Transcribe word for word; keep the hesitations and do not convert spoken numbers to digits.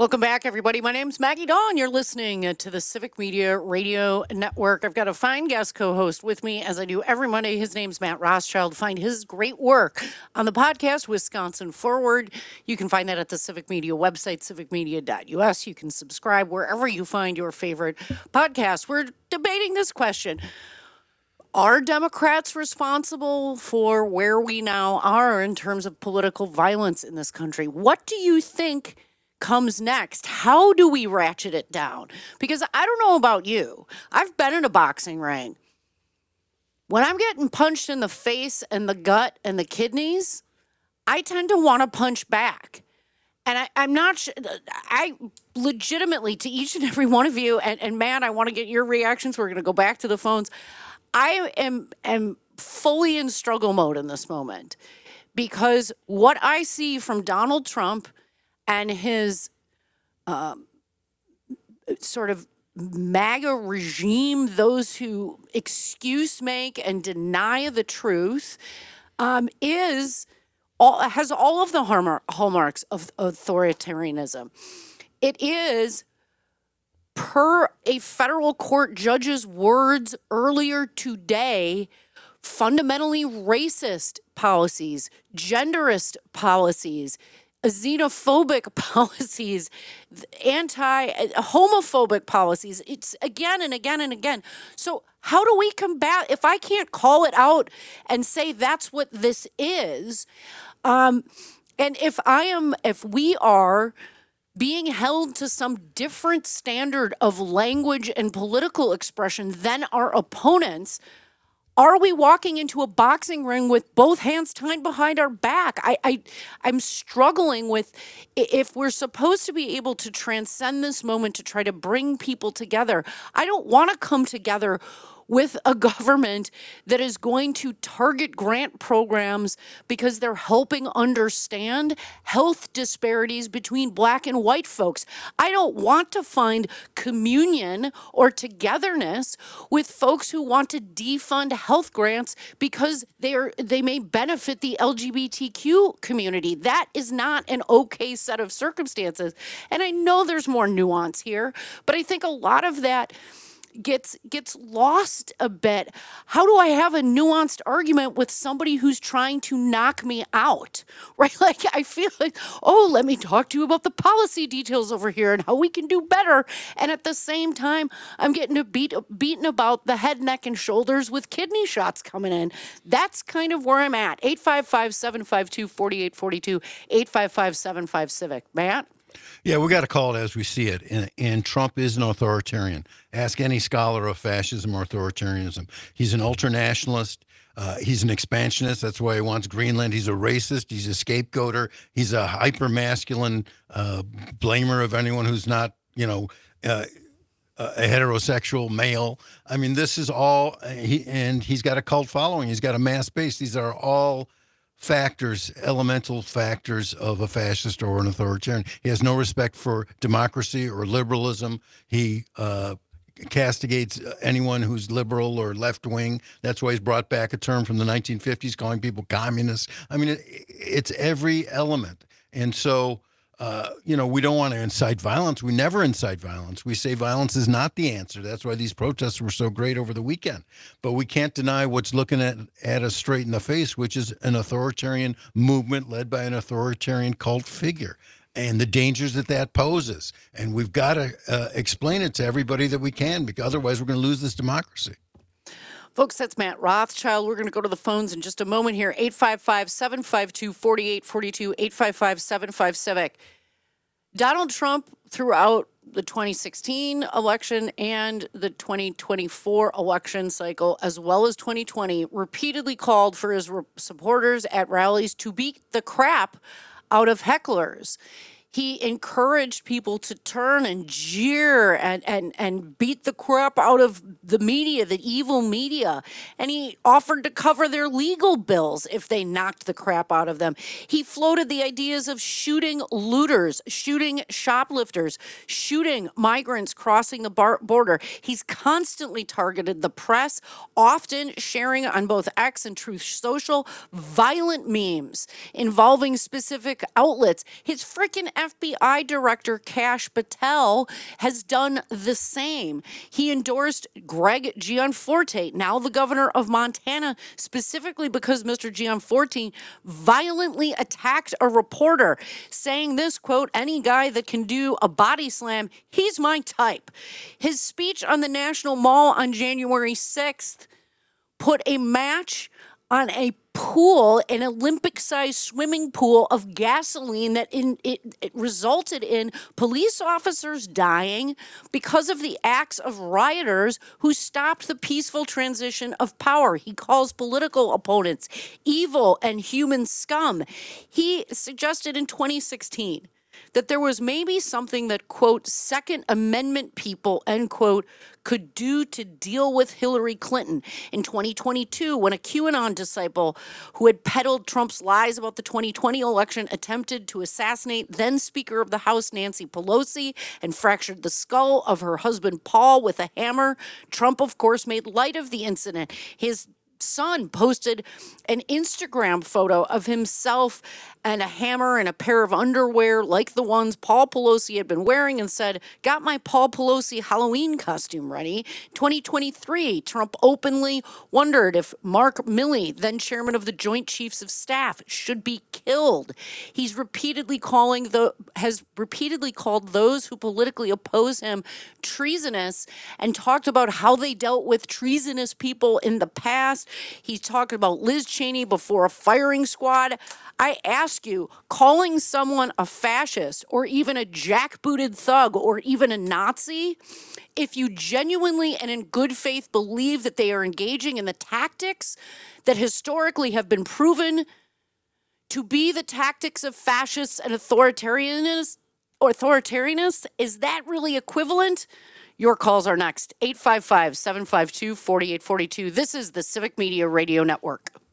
Welcome back, everybody. My name's Maggie Dawn. You're listening to the Civic Media Radio Network. I've got a fine guest co-host with me, as I do every Monday. His name's Matt Rothschild. Find his great work on the podcast, Wisconsin Forward. You can find that at the Civic Media website, civic media dot u s. You can subscribe wherever you find your favorite podcast. We're debating this question. Are Democrats responsible for where we now are in terms of political violence in this country? What do you think comes next? How do we ratchet it down? Because I don't know about you. I've been in a boxing ring. When I'm getting punched in the face and the gut and the kidneys, I tend to want to punch back. And I, I'm not, sh- I legitimately, to each and every one of you, and, and Matt, I want to get your reactions. We're going to go back to the phones. I am, am fully in struggle mode in this moment because what I see from Donald Trump and his um, sort of MAGA regime, those who excuse make and deny the truth, um, is all has all of the hallmark, hallmarks of authoritarianism. It is, per a federal court judge's words earlier today, fundamentally racist policies, genderist policies, xenophobic policies, anti-homophobic policies. It's again and again and again. So how do we combat, if I can't call it out and say that's what this is, um, and if I am, if we are being held to some different standard of language and political expression than our opponents, are we walking into a boxing ring with both hands tied behind our back? I, I, I'm struggling with if we're supposed to be able to transcend this moment to try to bring people together. I don't want to come together with a government that is going to target grant programs because they're helping understand health disparities between black and white folks. I don't want to find communion or togetherness with folks who want to defund health grants because they're they may benefit the L G B T Q community. That is not an okay set of circumstances. And I know there's more nuance here, but I think a lot of that gets gets lost a bit. How do I have a nuanced argument with somebody who's trying to knock me out? Right? Like I feel like, oh, let me talk to you about the policy details over here and how we can do better. And at the same time, I'm getting to beat beaten about the head, neck, and shoulders with kidney shots coming in. That's kind of where I'm at. eight five five, seven five two, four eight four two, eight five five, seven five Civic. Matt? Yeah, we got to call it as we see it. And, and Trump is an authoritarian. Ask any scholar of fascism or authoritarianism. He's an ultranationalist. Uh, he's an expansionist. That's why he wants Greenland. He's a racist. He's a scapegoater. He's a hyper-masculine uh, blamer of anyone who's not, you know, uh, a heterosexual male. I mean, this is all, he, and he's got a cult following. He's got a mass base. These are all factors, elemental factors of a fascist or an authoritarian. He has no respect for democracy or liberalism. He uh, castigates anyone who's liberal or left-wing. That's why he's brought back a term from the nineteen fifties, calling people communists. I mean, it, it's every element. And so, uh, you know, we don't want to incite violence. We never incite violence. We say violence is not the answer. That's why these protests were so great over the weekend. But we can't deny what's looking at, at us straight in the face, which is an authoritarian movement led by an authoritarian cult figure and the dangers that that poses. And we've got to uh, explain it to everybody that we can, because otherwise we're going to lose this democracy. Folks, that's Matt Rothschild. We're going to go to the phones in just a moment here. eight five five, seven five two, four eight four two, eight five five, seven five Civic. Donald Trump, throughout the twenty sixteen election and the twenty twenty-four election cycle, as well as twenty twenty, repeatedly called for his re- supporters at rallies to beat the crap out of hecklers. He encouraged people to turn and jeer and, and, and beat the crap out of the media, the evil media. And he offered to cover their legal bills if they knocked the crap out of them. He floated the ideas of shooting looters, shooting shoplifters, shooting migrants crossing the bar- border. He's constantly targeted the press, often sharing on both X and Truth Social violent memes involving specific outlets. His freaking F B I Director Kash Patel has done the same. He endorsed Greg Gianforte, now the governor of Montana, specifically because Mister Gianforte violently attacked a reporter, saying this, quote, "Any guy that can do a body slam, he's my type." His speech on the National Mall on January sixth put a match on a pool, an Olympic-sized swimming pool of gasoline that in, it, it resulted in police officers dying because of the acts of rioters who stopped the peaceful transition of power. He calls political opponents evil and human scum. He suggested in twenty sixteen that there was maybe something that, quote, Second Amendment people, end quote, could do to deal with Hillary Clinton. In twenty twenty-two, when a QAnon disciple who had peddled Trump's lies about the twenty twenty election attempted to assassinate then Speaker of the House Nancy Pelosi and fractured the skull of her husband Paul with a hammer, Trump, of course, made light of the incident. His son posted an Instagram photo of himself and a hammer and a pair of underwear like the ones Paul Pelosi had been wearing and said, "Got my Paul Pelosi Halloween costume ready." twenty twenty-three, Trump openly wondered if Mark Milley, then chairman of the Joint Chiefs of Staff, should be killed. He's repeatedly calling the has repeatedly called those who politically oppose him treasonous and talked about how they dealt with treasonous people in the past. He's talking about Liz Cheney before a firing squad. I ask you, calling someone a fascist or even a jackbooted thug or even a Nazi, if you genuinely and in good faith believe that they are engaging in the tactics that historically have been proven to be the tactics of fascists and authoritarianists, authoritarianists, is that really equivalent? Your calls are next. eight five five, seven five two, four eight four two. This is the Civic Media Radio Network.